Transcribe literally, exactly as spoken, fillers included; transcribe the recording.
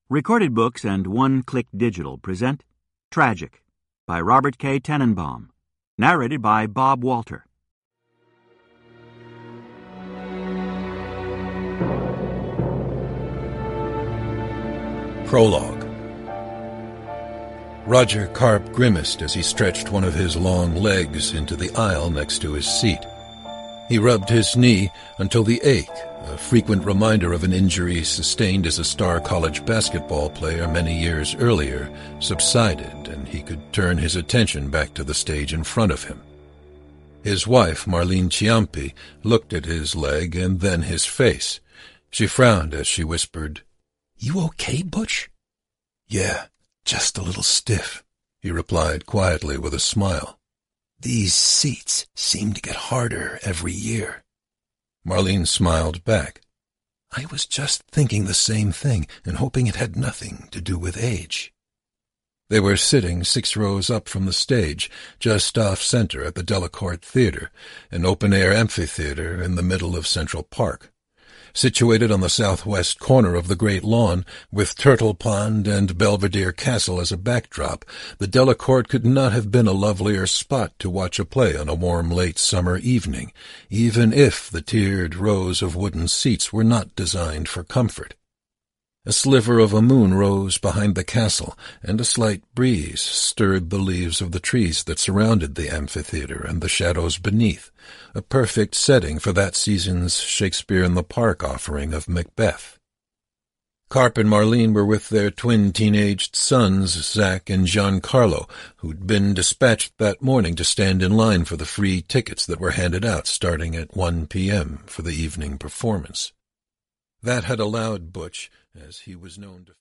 Recorded Books and One Click Digital present Tragic by Robert K. Tenenbaum, narrated by Bob Walter. Prologue. Roger Karp grimaced as he stretched one of his long legs into the aisle next to his seat. He rubbed his knee until the ache, a frequent reminder of an injury sustained as a star college basketball player many years earlier, subsided, and he could turn his attention back to the stage in front of him. His wife, Marlene Ciampi, looked at his leg and then his face. She frowned as she whispered, "You okay, Butch?" "Yeah, just a little stiff," he replied quietly with a smile. "These seats seem to get harder every year." Marlene smiled back. "I was just thinking the same thing and hoping it had nothing to do with age." They were sitting six rows up from the stage, just off-center at the Delacorte Theater, an open-air amphitheater in the middle of Central Park. Situated on the southwest corner of the Great Lawn, with Turtle Pond and Belvedere Castle as a backdrop, the Delacorte could not have been a lovelier spot to watch a play on a warm late summer evening, even if the tiered rows of wooden seats were not designed for comfort. A sliver of a moon rose behind the castle, and a slight breeze stirred the leaves of the trees that surrounded the amphitheater and the shadows beneath, a perfect setting for that season's Shakespeare in the Park offering of Macbeth. Karp and Marlene were with their twin teenaged sons, Zach and Giancarlo, who'd been dispatched that morning to stand in line for the free tickets that were handed out starting at one p.m. for the evening performance. That had allowed Butch, as he was known to